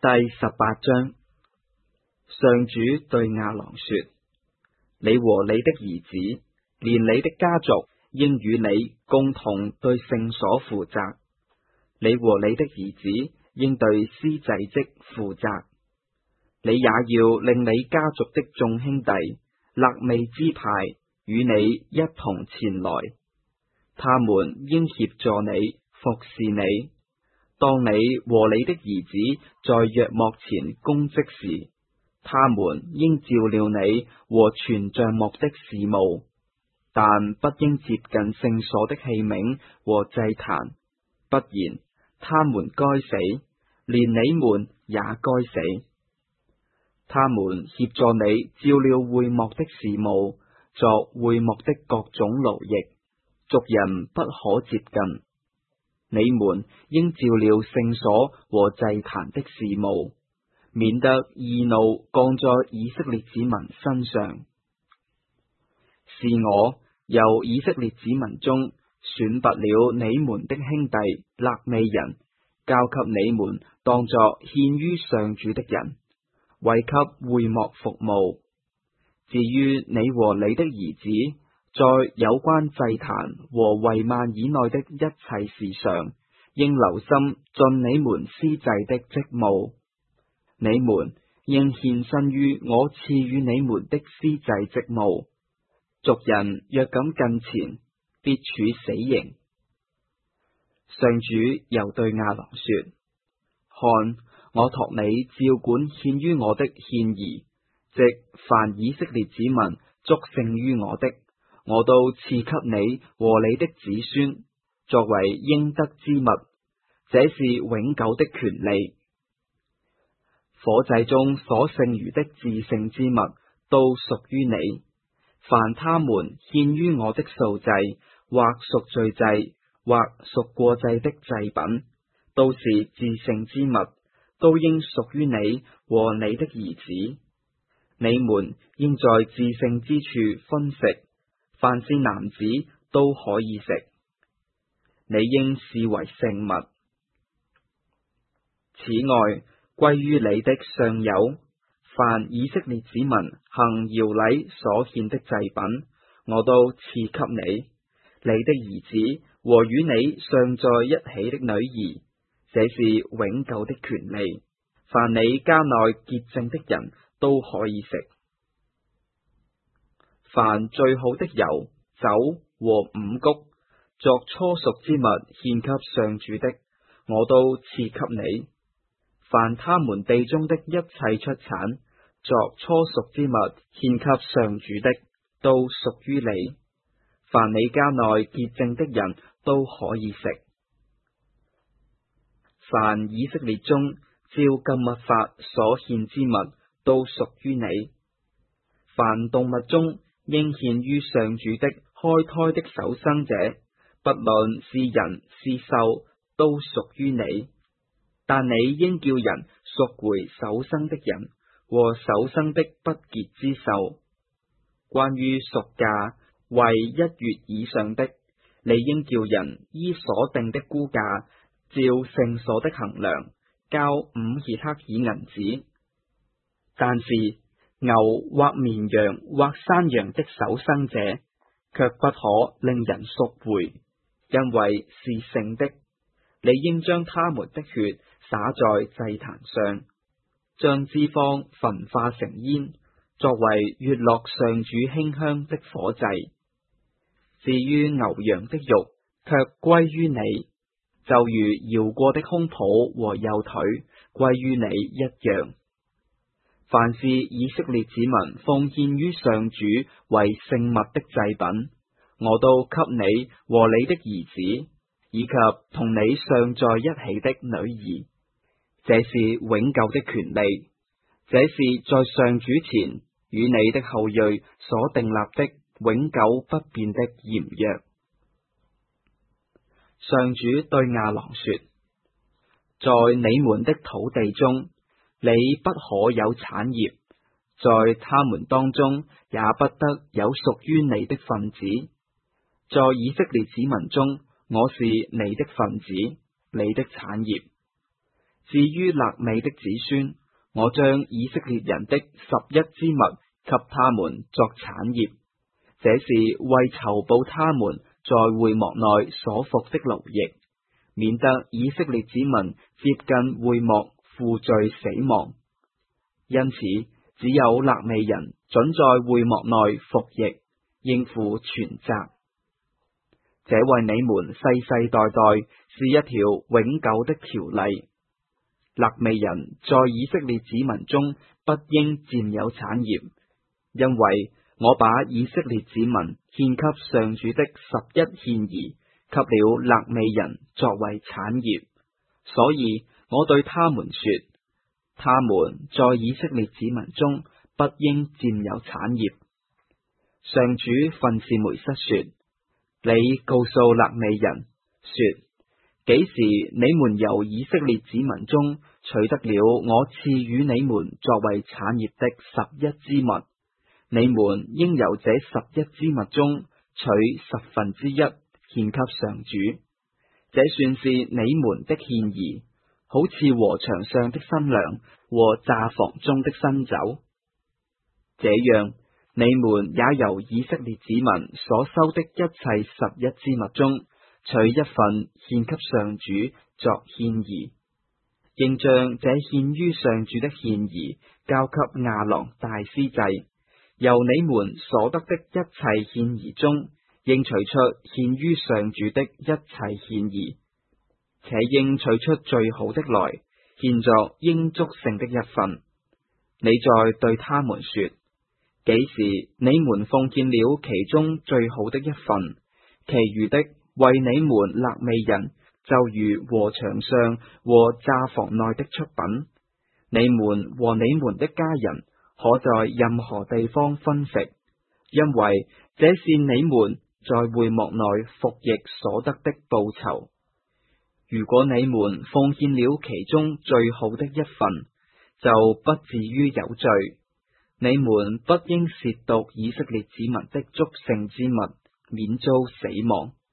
第18章。上主對亞郎說：你和你的兒子，連你的家族，應與你共同對聖所負責。你和你的兒子應對司祭職負責。你也要令你家族的眾兄弟、肋未支派與你一同前來，他們應協助你，服侍你。當你和你的兒子在約幕前供職時，他們應照料你和全帳幕的事務，但不應接近聖所的器皿和祭壇，不然他們該死，連你們也該死。他們協助你照料會幕的事務，作會幕的各種勞役，族人不可接近。你們應照料聖所和祭壇的事務，免得義怒降在以色列子民身上。是我由以色列子民中選拔了你們的兄弟肋未人，交給你們當作獻於上主的人，為給會幕服務。至於你和你的兒子，在有關祭壇和帷幔以內的一切事上，應留心盡你們司祭的職務。你們應獻身於我賜予你們的司祭職務。族人若敢近前，必處死刑。上主又對亞郎說：看，我託你照管獻於我的獻儀，即凡以色列子民祝聖於我的，我都賜給你和你的子孫，作為應得之物，這是永久的權利。火祭中所剩餘的至聖之物都屬於你，凡他們獻於我的素祭，或贖罪祭，或贖過祭的祭品，都是至聖之物，都應屬於你和你的兒子。你們應在至聖之處分食，凡是男子都可以食，你應視為聖物。此外，歸於你的尚有，凡以色列子民行搖禮所獻的祭品，我都賜給你、你的兒子和與你尚在一起的女兒，這是永久的權利。凡你家內潔淨的人都可以食。凡最好的油、酒和五穀，作初熟之物獻給上主的，我都賜給你。凡他們地中的一切出產，作初熟之物獻給上主的，都屬於你。凡你家內潔淨的人都可以食。凡以色列中照禁律法所獻之物，都屬於你。凡動物中應獻於上主的開胎的首生者，不論是人是獸，都屬於你。但你應叫人贖回首生的人和首生的不潔之獸。關於贖價為1月以上的，你應叫人依所定的估價，照聖所的衡量，交5協克爾銀子。但是牛或綿羊或山羊的首生者，卻不可令人贖回，因為是聖的。你應將他們的血灑在祭壇上，將脂肪焚化成煙，作為悅樂上主馨香的火祭。至於牛羊的肉，卻歸於你，就如搖過的胸脯和右腿歸於你一樣。凡是以色列子民奉獻於上主為聖物的祭品，我都給你和你的兒子，以及同你尚在一起的女兒。這是永久的權利，這是在上主前與你的後裔所訂立的永久不變的嚴約。上主對亞郎說：在你們的土地中，你不可有產業，在他們當中也不得有屬於你的分子。在以色列子民中，我是你的分子，你的產業。 至於肋未的子孫，我將以色列人的11支物給他們作產業，這是為酬報他們在會幕內所服的勞役，免得以色列子民接近會幕負罪死亡。因此，只有肋未人準在會幕內服役，應付全責。這為你們世世代代是一條永久的條例。肋未人在以色列子民中不應佔有產業，因為我把以色列子民獻給上主的11獻儀給了肋未人作為產業，所以我對他們說，他們在以色列子民中不應佔有產業。上主訓示梅瑟說，你告訴肋未人說，幾時你們由以色列子民中取得了我賜予你們作為產業的11支物，你們應由這11支物中取1/10獻給上主，這算是你們的獻儀，好似禾場上的新糧和榨房中的新酒。這樣，你們也由以色列子民所收的一切11支物中取1份獻給上主作獻儀，應將這獻於上主的獻儀交給亞郎大司祭，由你們所得的一切獻儀中，應取出獻於上主的一切獻儀，且應取出最好的來，獻作應祝聖的一份。你再對他們說，幾時你們奉獻了其中最好的一份，其餘的為你們肋未人，就如禾場上和榨房內的出品，你們和你們的家人可在任何地方分食，因為這是你們在會幕內服役所得的報酬。如果你們奉獻了其中最好的一份，就不至於有罪。你們不應褻瀆以色列子民的祝聖之物，免遭死亡。